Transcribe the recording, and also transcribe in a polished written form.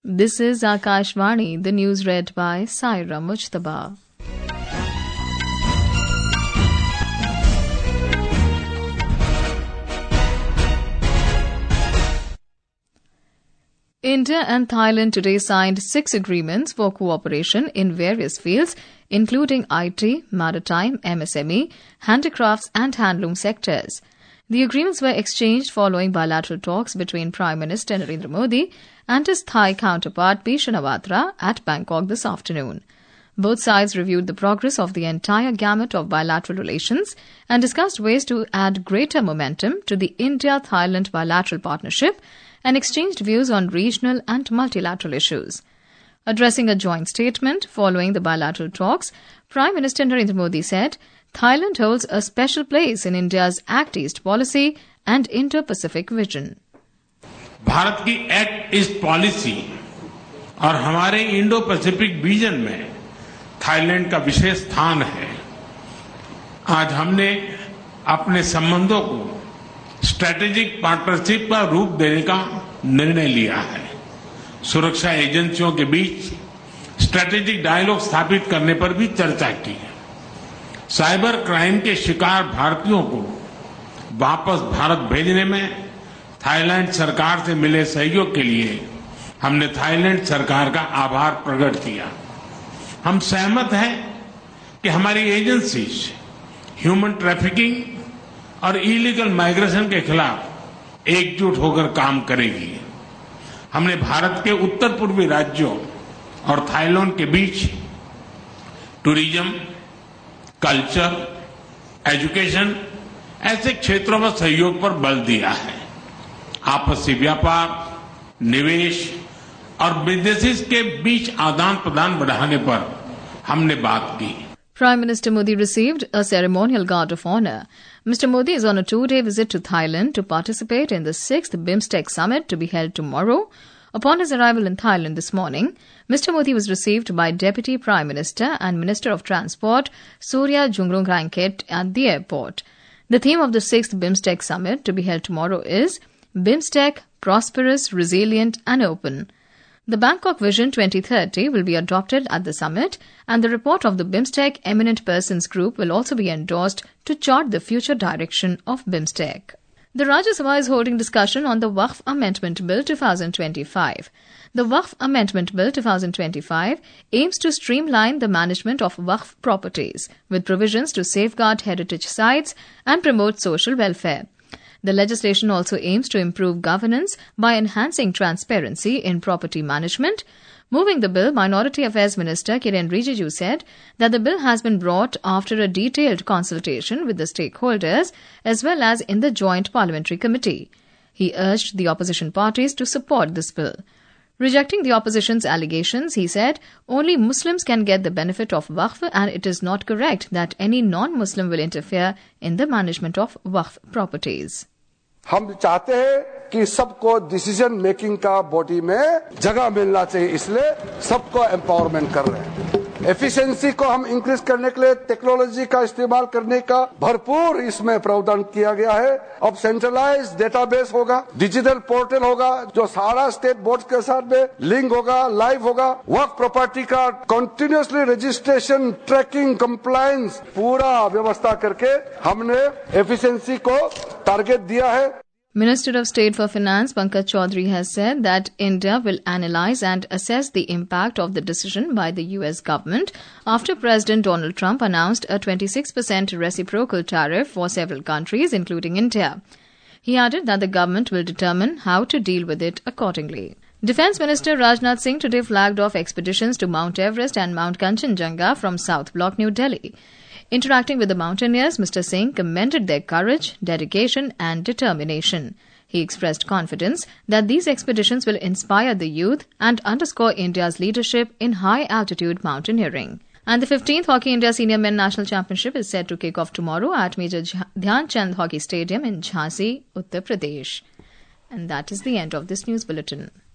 This is Akashvani, the news read by Saira Mujtaba. India and Thailand today signed 6 agreements for cooperation in various fields, including IT, maritime, MSME, handicrafts and handloom sectors. The agreements were exchanged following bilateral talks between Prime Minister Narendra Modi and his Thai counterpart P. Shinawatra at Bangkok this afternoon. Both sides reviewed the progress of the entire gamut of bilateral relations and discussed ways to add greater momentum to the India-Thailand bilateral partnership and exchanged views on regional and multilateral issues. Addressing a joint statement following the bilateral talks, Prime Minister Narendra Modi said, Thailand holds a special place in India's Act East policy and Indo-Pacific vision. Bharat की act east policy और हमारे Indo Pacific vision में Thailand का विशेष स्थान है। आज हमने अपने संबंधों को स्ट्रेटेजिक पार्टनरशिप का रूप देने का निर्णय लिया है। सुरक्षा एजेंसियों के बीच स्ट्रेटेजिक डायलॉग स्थापित करने पर भी चर्चा की है। साइबर क्राइम के शिकार भारतीयों को वापस भारत भेजने में थाईलैंड सरकार से मिले सहयोग के लिए हमने थाईलैंड सरकार का आभार प्रकट किया। हम सहमत हैं कि हमारी एजेंसीज ह्यूमन ट्रैफिकिंग और इलीगल माइग्रेशन के खिलाफ एकजुट होकर काम करेगी। हमने भारत के उत्तर पूर्वी राज्यों और थाईलैंड के बीच टूरिज्म, कल्चर, एजुकेशन ऐसे क्षेत्रों में सहयोग पर बल दिया है। आपसी व्यापार, निवेश और बिजनेसेस के बीच आदान प्रदान बढ़ाने पर हमने बात की। Prime Minister Modi received a ceremonial guard of honor. Mr. Modi is on a 2-day visit to Thailand to participate in the 6th BIMSTEC summit to be held tomorrow. Upon his arrival in Thailand this morning, Mr. Modi was received by Deputy Prime Minister and Minister of Transport Surya Jungrung Rangkhet at the airport. The theme of the 6th BIMSTEC summit to be held tomorrow is BIMSTEC, Prosperous, Resilient and Open. The Bangkok Vision 2030 will be adopted at the summit, and the report of the BIMSTEC Eminent Persons Group will also be endorsed to chart the future direction of BIMSTEC. The Rajya Sabha is holding discussion on the Waqf Amendment Bill 2025. The Waqf Amendment Bill 2025 aims to streamline the management of Waqf properties, with provisions to safeguard heritage sites and promote social welfare. The legislation also aims to improve governance by enhancing transparency in property management. Moving the bill, Minority Affairs Minister Kiren Rijiju said that the bill has been brought after a detailed consultation with the stakeholders as well as in the Joint Parliamentary Committee. He urged the opposition parties to support this bill. Rejecting the opposition's allegations, he said, only Muslims can get the benefit of Waqf and it is not correct that any non-Muslim will interfere in the management of Waqf properties. हम चाहते हैं कि सबको decision making का body में जगह मिलना चाहिए, इसलिए सबको एम्पावरमेंट कर रहे हैं। एफिशिएंसी को हम इंक्रीज करने के लिए टेक्नोलॉजी का इस्तेमाल करने का भरपूर इसमें प्रावधान किया गया है। अब सेंट्रलाइज्ड डेटाबेस होगा, डिजिटल पोर्टल होगा जो सारा स्टेट बोर्ड के साथ में लिंक होगा, लाइव होगा। वक्फ प्रॉपर्टी का कंटिन्यूअसली रजिस्ट्रेशन, ट्रैकिंग, कंप्लायंस पूरा व्यवस्था करके हमने एफिशिएंसी को टारगेट दिया है। Minister of State for Finance Pankaj Chaudhary has said that India will analyze and assess the impact of the decision by the US government after President Donald Trump announced a 26% reciprocal tariff for several countries, including India. He added that the government will determine how to deal with it accordingly. Defence Minister Rajnath Singh today flagged off expeditions to Mount Everest and Mount Kanchenjunga from South Block, New Delhi. Interacting with the mountaineers, Mr. Singh commended their courage, dedication and determination. He expressed confidence that these expeditions will inspire the youth and underscore India's leadership in high-altitude mountaineering. And the 15th Hockey India Senior Men National Championship is set to kick off tomorrow at Major Dhyan Chand Hockey Stadium in Jhansi, Uttar Pradesh. And that is the end of this news bulletin.